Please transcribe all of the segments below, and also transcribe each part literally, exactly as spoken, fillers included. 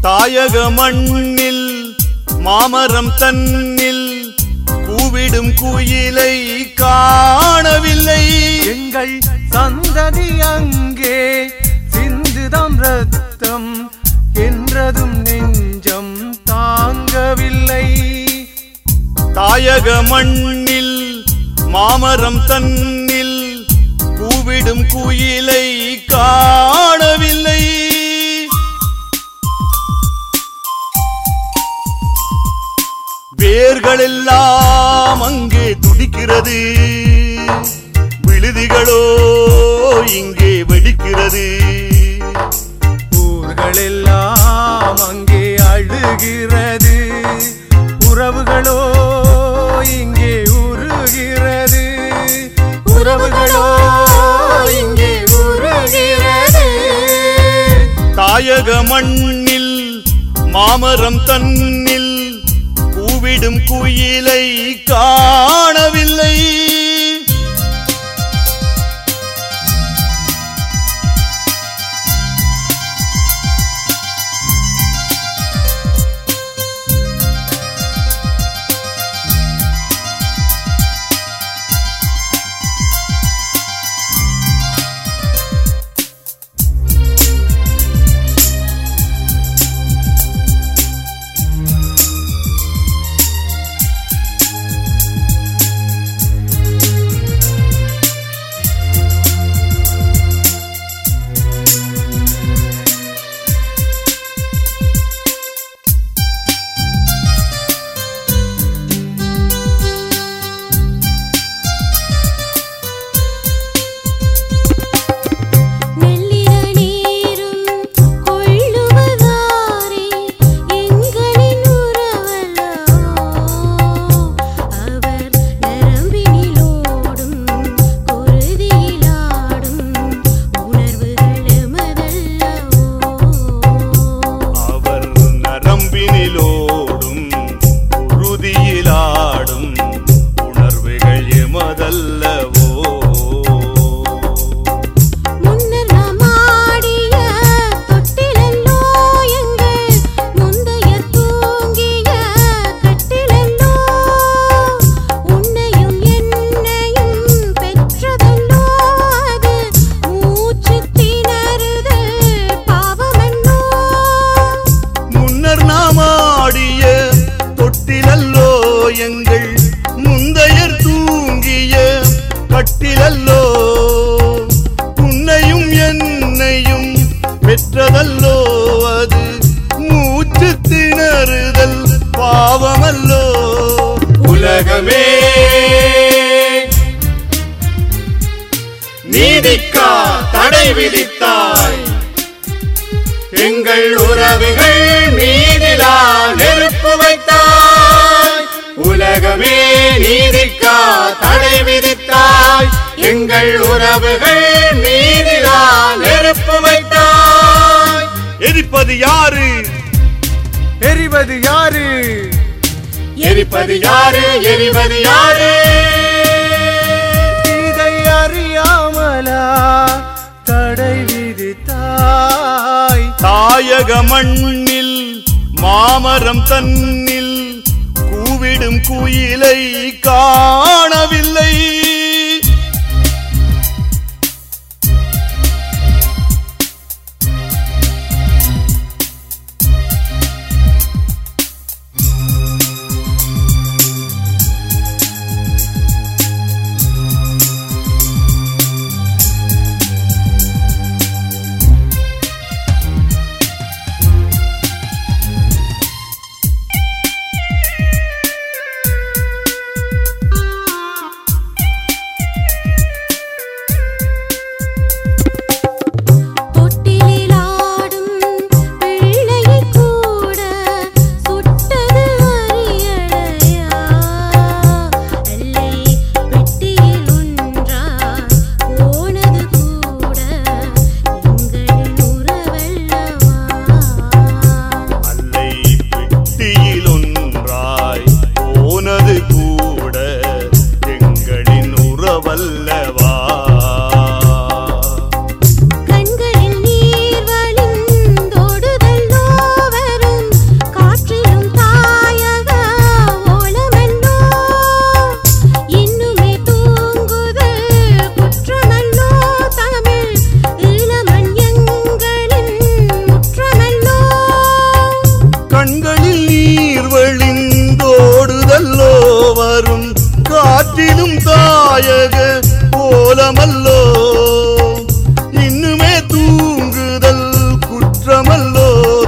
தாயக மண்ணில் மாமரம் தன்னில் கூவிடும் குயிலை காணவில்லை. எங்கள் சந்ததி அங்கே சிந்துதம் ரத்தம் என்றதும் நெஞ்சம் தாங்கவில்லை. தாயக மண்ணில் மாமரம் தன்னில் கூவிடும் குயிலை காணவில்லை. வேர்களெல்லாம் அங்கே துடிக்கிறது, விழுதிகளோ இங்கே வெடிக்கிறது. ஊர்களெல்லாம் அங்கே அழுகிறது, உறவுகளோ இங்கே உருகிறது. உறவுகளோ இங்கே உருகிறது. தாயக மண்ணில் மாமரம் தன்னில் கூவிடும் குயிலை காணவில்லை. எங்கள் முந்தையர் தூங்கிய கட்டிலல்லோ, உன்னையும் என்னையும் பெற்றதல்லோ, அது மூச்சு திணறுதல் பாவமல்லோ. உலகமே நீதிக்கா தடை விதித்தாய், எங்கள் உறவுகள் மீதிலா நெருப்பு வைத்தாய். உலகமே நீதிக்கா தடை விதித்தாய், எங்கள் உறவுகள் மீதிலா நெருப்பு வைத்தாய். எரிப்பது யாரு? எரிவது யாரு? எரிப்பது யாரு? எரிவது யாரு? இதை அறியாமலா தடை விதித்தாய்? தாயக மண்ணில் மாமரம் தன்னில் கூவிடும் குயிலை காணவில்லை.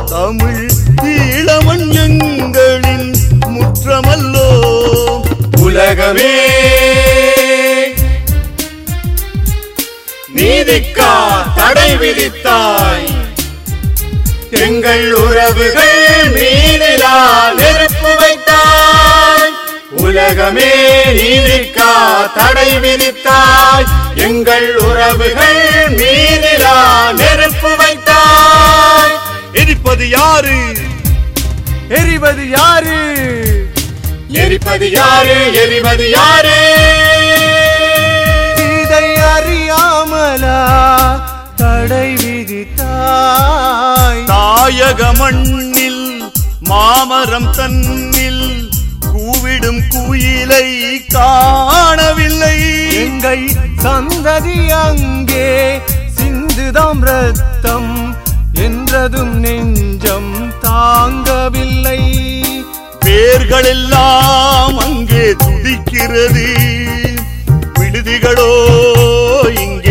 தமிழ் ஈழமண் எங்களின் முற்றமல்லோ. உலகமே நீதிக்கா தடை விதித்தாய், எங்கள் உறவுகள் மீதிலா நெருப்பு வைத்தாய். உலகமே நீதிக்கா தடை விதித்தாய், எங்கள் உறவுகள் மீதிலா நெருப்பு வைத்தாய். எரிப்பது யாரு எரிவது யாரு எரிப்பது யாரு எரிவது யாரு? இதை அறியாமலா தடை விதித்தாய். தாயக மண்ணில் மாமரம் தன்னில் கூவிடும் குயிலை காணவில்லை. எங்கள் சந்ததி அங்கே சிந்துதாம் ரத்தம் என்றதும் நெஞ்சம் தாங்கவில்லை. பேர்கள் எல்லாம் அங்கே துடிக்கிறது, விடுதிகளோ இங்கே